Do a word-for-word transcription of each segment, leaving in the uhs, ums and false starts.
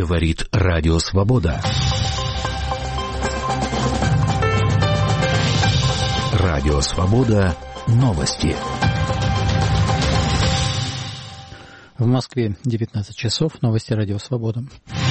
Говорит Радио Свобода. Радио Свобода. Новости. В Москве девятнадцать часов. Новости Радио Свобода.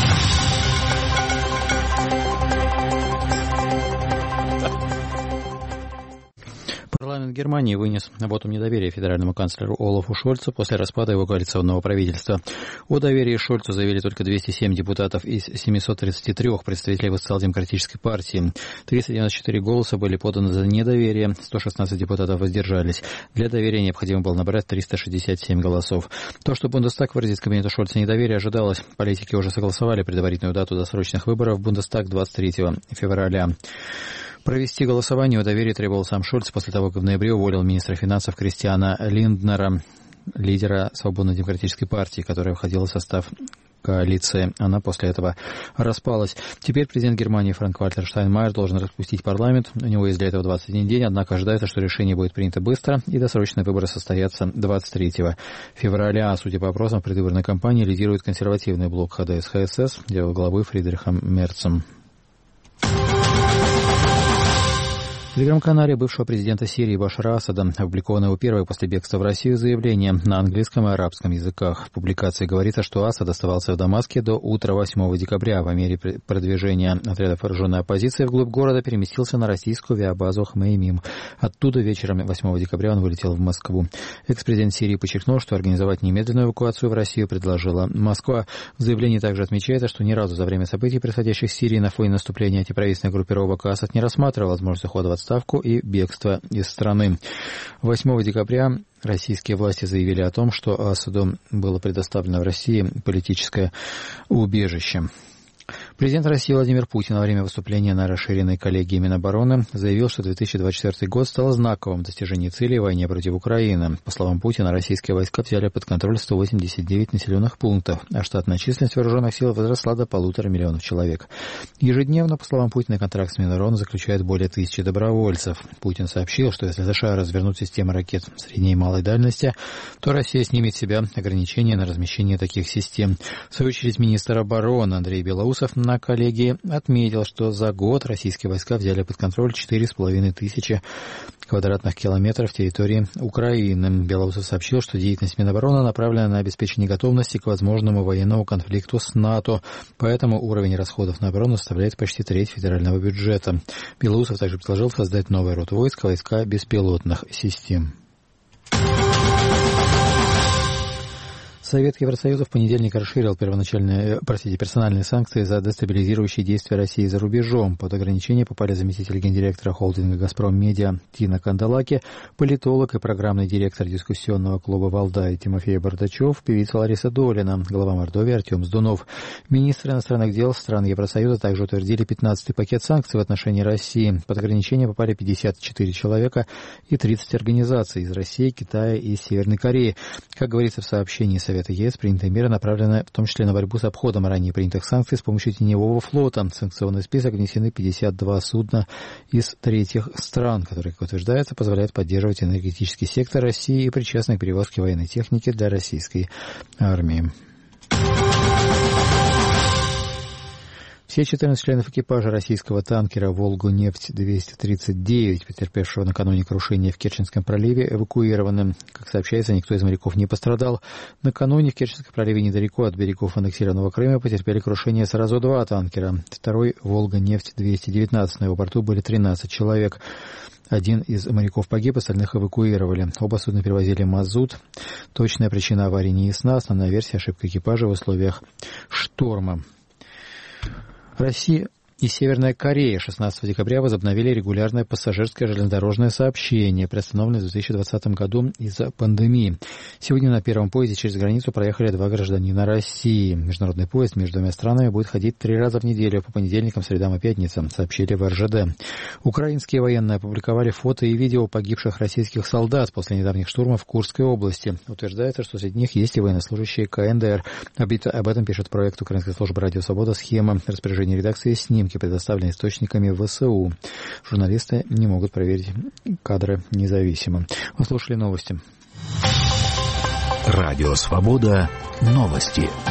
Парламент Германии вынес вотум недоверия федеральному канцлеру Олафу Шольцу после распада его коалиционного правительства. О доверии Шольцу заявили только двести семь депутатов из семисот тридцати трёх представителей социал-демократической партии. триста девяносто четыре голоса были поданы за недоверие, сто шестнадцать депутатов воздержались. Для доверия необходимо было набрать триста шестьдесят семь голосов. То, что Бундестаг выразит кабинету Шольца недоверие, ожидалось. Политики уже согласовали предварительную дату досрочных выборов в Бундестаг двадцать третьего февраля. Провести голосование о доверии требовал сам Шольц после того, как в ноябре уволил министра финансов Кристиана Линднера, лидера Свободно-демократической партии, которая входила в состав коалиции. Она после этого распалась. Теперь президент Германии Франк-Вальтер Штайнмайер должен распустить парламент. У него есть для этого двадцать один день, однако ожидается, что решение будет принято быстро, и досрочные выборы состоятся двадцать третьего февраля. Судя по опросам, в предвыборной кампании лидирует консервативный блок ха дэ эс ха эс эс, дело главы Фридрихом Мерцем. В телеграм-канале бывшего президента Сирии Башара Асада опубликовано его первое после бегства в Россию заявление на английском и арабском языках. В публикации говорится, что Асад оставался в Дамаске до утра восьмого декабря. В мере продвижения отрядов вооруженной оппозиции вглубь города переместился на российскую авиабазу Хмеймим. Оттуда вечером восьмого декабря он вылетел в Москву. Экс-президент Сирии подчеркнул, что организовать немедленную эвакуацию в Россию предложила Москва. В заявлении также отмечается, что ни разу за время событий, происходящих в Сирии на фоне наступления антиправительственных группировок, Асад не рассматривал возможность ухода в отставку и бегство из страны. восьмого декабря российские власти заявили о том, что Асаду было предоставлено в России политическое убежище. Президент России Владимир Путин во время выступления на расширенной коллегии Минобороны заявил, что две тысячи двадцать четвёртый год стал знаковым в достижении целей в войне против Украины. По словам Путина, российские войска взяли под контроль сто восемьдесят девять населенных пунктов, а штатная численность вооруженных сил возросла до полутора миллионов человек. Ежедневно, по словам Путина, контракт с Минобороны заключает более тысячи добровольцев. Путин сообщил, что если США развернут системы ракет средней и малой дальности, то Россия снимет с себя ограничения на размещение таких систем. В свою очередь, министр обороны Андрей Белоусов на коллегии отметил, что за год российские войска взяли под контроль четыре с половиной тысячи квадратных километров территории Украины. Белоусов сообщил, что деятельность Минобороны направлена на обеспечение готовности к возможному военному конфликту с НАТО, поэтому уровень расходов на оборону составляет почти треть федерального бюджета. Белоусов также предложил создать новый род войск, войска беспилотных систем. Совет Евросоюза в понедельник расширил первоначальные, простите, персональные санкции за дестабилизирующие действия России за рубежом. Под ограничение попали заместитель гендиректора холдинга «Газпром Медиа» Тина Канделаки, политолог и программный директор дискуссионного клуба «Валдай» Тимофей Бардачев, певица Лариса Долина, глава Мордовии Артем Сдунов. Министры иностранных дел стран Евросоюза также утвердили пятнадцатый пакет санкций в отношении России. Под ограничение попали пятьдесят четыре человека и тридцать организаций из России, Китая и Северной Кореи. Как говорится в сообщении Совета ЕС, принятые меры направлены в том числе на борьбу с обходом ранее принятых санкций с помощью теневого флота. В санкционный список внесены пятьдесят два судна из третьих стран, которые, как утверждается, позволяют поддерживать энергетический сектор России и причастны к перевозке военной техники для российской армии. Все четырнадцать членов экипажа российского танкера «Волгу-нефть двести тридцать девять», потерпевшего накануне крушения в Керченском проливе, эвакуированы. Как сообщается, никто из моряков не пострадал. Накануне в Керченском проливе недалеко от берегов аннексированного Крыма потерпели крушение сразу два танкера. Второй «Волга-нефть двести девятнадцать», на его борту были тринадцать человек. Один из моряков погиб, остальных эвакуировали. Оба судна перевозили мазут. Точная причина аварии не ясна. Основная версия — ошибка экипажа в условиях шторма. Россия и Северная Корея шестнадцатого декабря возобновили регулярное пассажирское железнодорожное сообщение, приостановленное в две тысячи двадцатом году из-за пандемии. Сегодня на первом поезде через границу проехали два гражданина России. Международный поезд между двумя странами будет ходить три раза в неделю по понедельникам, средам и пятницам, сообщили в эр жэ дэ. Украинские военные опубликовали фото и видео погибших российских солдат после недавних штурмов в Курской области. Утверждается, что среди них есть и военнослужащие ка эн дэ эр. Об этом пишет проект Украинской службы «Радио Свобода». Схема распоряжения редакции снимки, предоставленные источниками вэ эс у. Журналисты не могут проверить кадры независимо. Вы слушали новости. Радио Свобода. Новости.